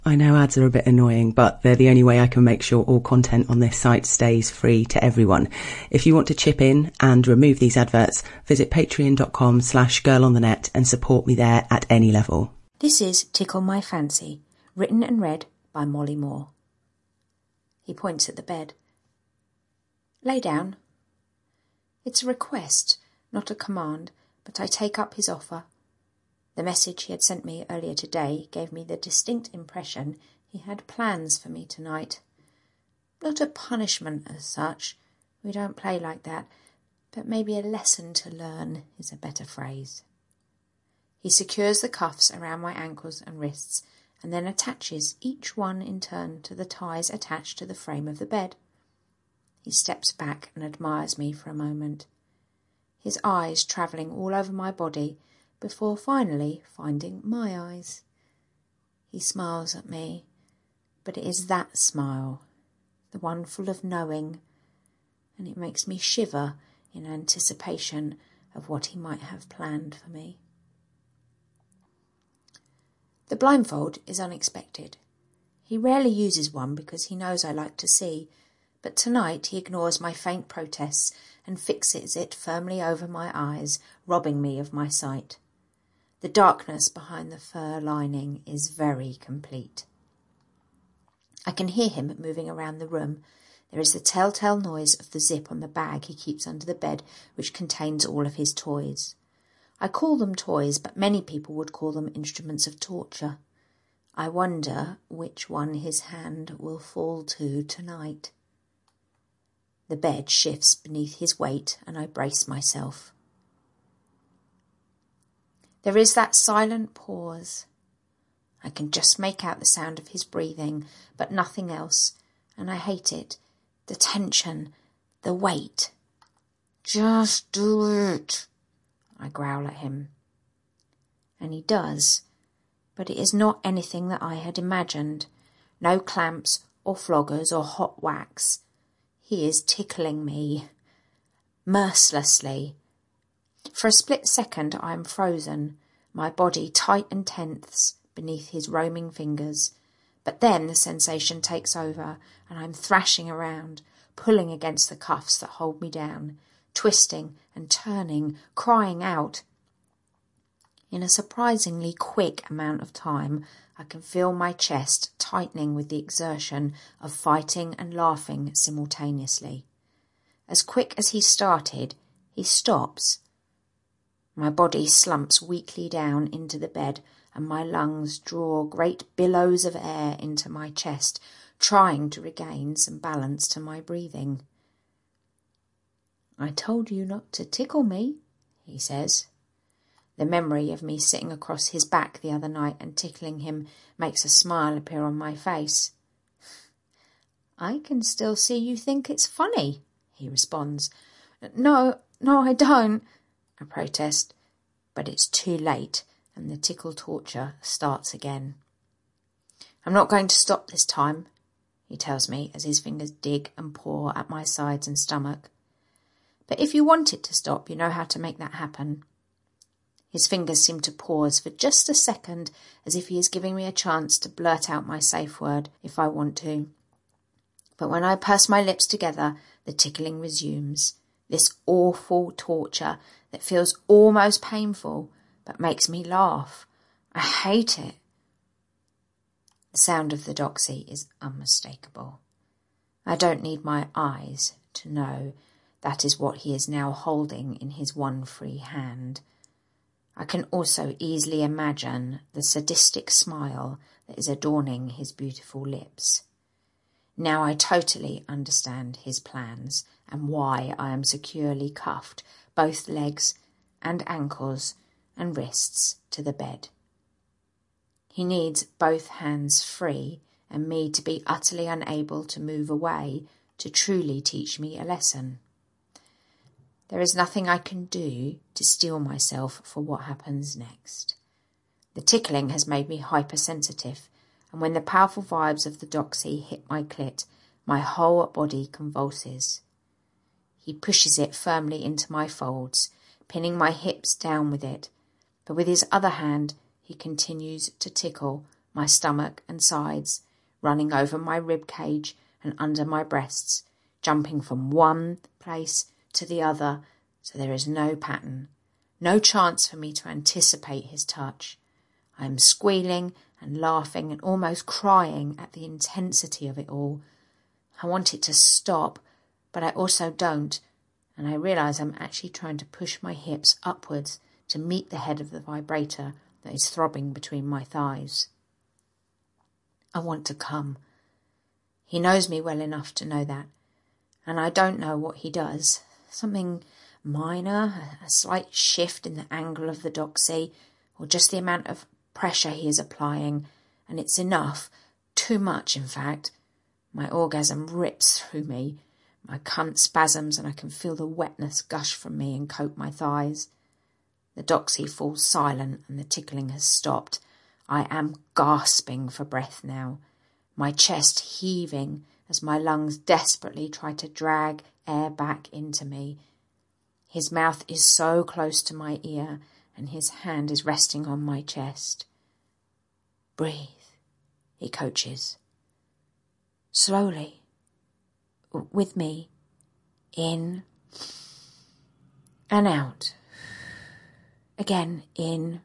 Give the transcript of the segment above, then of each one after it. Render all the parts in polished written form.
I know ads are a bit annoying, but they're the only way I can make sure all content on this site stays free to everyone. If you want to chip in and remove these adverts, visit patreon.com/girlonthenet and support me there at any level. This is Tickle My Fancy, written and read by Molly Moore. He points at the bed. Lay down. It's a request, not a command, but I take up his offer. The message he had sent me earlier today gave me the distinct impression he had plans for me tonight. Not a punishment as such, we don't play like that, but maybe a lesson to learn is a better phrase. He secures the cuffs around my ankles and wrists and then attaches each one in turn to the ties attached to the frame of the bed. He steps back and admires me for a moment, his eyes travelling all over my body before finally finding my eyes. He smiles at me, but it is that smile, the one full of knowing, and it makes me shiver in anticipation of what he might have planned for me. The blindfold is unexpected. He rarely uses one because he knows I like to see, but tonight he ignores my faint protests and fixes it firmly over my eyes, robbing me of my sight. The darkness behind the fur lining is very complete. I can hear him moving around the room. There is the telltale noise of the zip on the bag he keeps under the bed, which contains all of his toys. I call them toys, but many people would call them instruments of torture. I wonder which one his hand will fall to tonight. The bed shifts beneath his weight, and I brace myself. There is that silent pause. I can just make out the sound of his breathing, but nothing else, and I hate it. The tension, the weight. Just do it, I growl at him. And he does, but it is not anything that I had imagined. No clamps or floggers or hot wax. He is tickling me, mercilessly. For a split second I am frozen, my body tight and tense beneath his roaming fingers. But then the sensation takes over and I'm thrashing around, pulling against the cuffs that hold me down, twisting and turning, crying out. In a surprisingly quick amount of time, I can feel my chest tightening with the exertion of fighting and laughing simultaneously. As quick as he started, he stops. My body slumps weakly down into the bed and my lungs draw great billows of air into my chest, trying to regain some balance to my breathing. I told you not to tickle me, he says. The memory of me sitting across his back the other night and tickling him makes a smile appear on my face. I can still see you think it's funny, he responds. No, I don't, I protest, but it's too late and the tickle torture starts again. I'm not going to stop this time, he tells me as his fingers dig and paw at my sides and stomach. But if you want it to stop, you know how to make that happen. His fingers seem to pause for just a second, as if he is giving me a chance to blurt out my safe word if I want to. But when I purse my lips together, the tickling resumes. This awful torture that feels almost painful, but makes me laugh. I hate it. The sound of the doxy is unmistakable. I don't need my eyes to know that is what he is now holding in his one free hand. I can also easily imagine the sadistic smile that is adorning his beautiful lips. Now I totally understand his plans and why I am securely cuffed, both legs and ankles and wrists, to the bed. He needs both hands free and me to be utterly unable to move away to truly teach me a lesson. There is nothing I can do to steel myself for what happens next. The tickling has made me hypersensitive, and when the powerful vibes of the doxy hit my clit, my whole body convulses. He pushes it firmly into my folds, pinning my hips down with it, but with his other hand he continues to tickle, my stomach and sides, running over my rib cage and under my breasts, jumping from one place to the other so there is no pattern, no chance for me to anticipate his touch. I am squealing and laughing and almost crying at the intensity of it all. I want it to stop, but I also don't, and I realise I'm actually trying to push my hips upwards to meet the head of the vibrator that is throbbing between my thighs. I want to come. He knows me well enough to know that, and I don't know what he does. Something minor, a slight shift in the angle of the doxy, or just the amount of pressure he is applying, and it's enough, too much in fact. My orgasm rips through me, my cunt spasms, and I can feel the wetness gush from me and coat my thighs. The doxy falls silent and the tickling has stopped. I am gasping for breath now, my chest heaving as my lungs desperately try to drag air back into me. His mouth is so close to my ear and his hand is resting on my chest. Breathe, he coaches. Slowly, with me, in and out. Again, in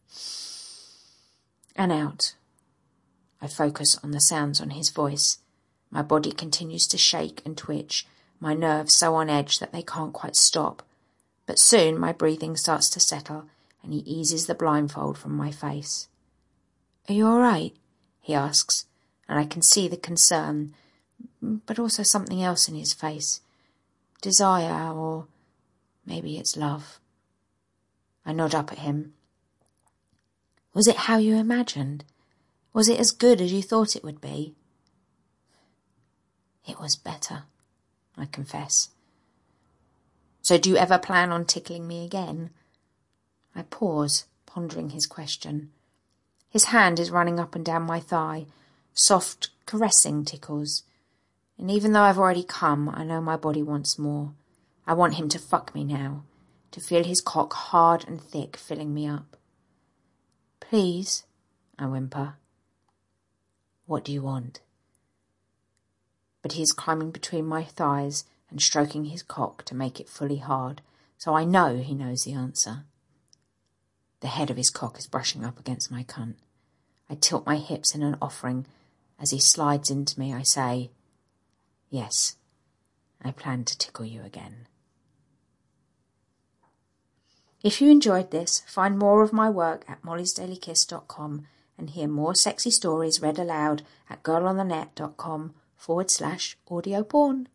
and out. I focus on the sounds on his voice. My body continues to shake and twitch, my nerves so on edge that they can't quite stop. But soon my breathing starts to settle and he eases the blindfold from my face. Are you all right? He asks, and I can see the concern, but also something else in his face. Desire, or maybe it's love. I nod up at him. Was it how you imagined? Was it as good as you thought it would be? It was better, I confess. So do you ever plan on tickling me again? I pause, pondering his question. His hand is running up and down my thigh, soft, caressing tickles. And even though I've already come, I know my body wants more. I want him to fuck me now, to feel his cock hard and thick filling me up. Please, I whimper. What do you want? But he is climbing between my thighs and stroking his cock to make it fully hard, so I know he knows the answer. The head of his cock is brushing up against my cunt. I tilt my hips in an offering. As he slides into me, I say, yes, I plan to tickle you again. If you enjoyed this, find more of my work at mollysdailykiss.com and hear more sexy stories read aloud at girlonthenet.com/audio porn.